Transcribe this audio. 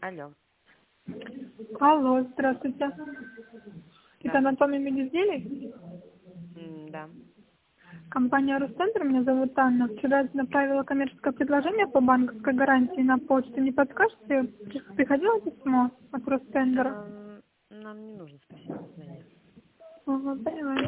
Алло. Алло, здравствуйте. Это анатомия медизделий? Да. Компания Русцентр, меня зовут Анна. Вчера направила коммерческое предложение по банковской гарантии на почту. Не подскажете, приходило письмо от Русцентра? Нам не нужно, спасибо, до свидания. Ага, поняла.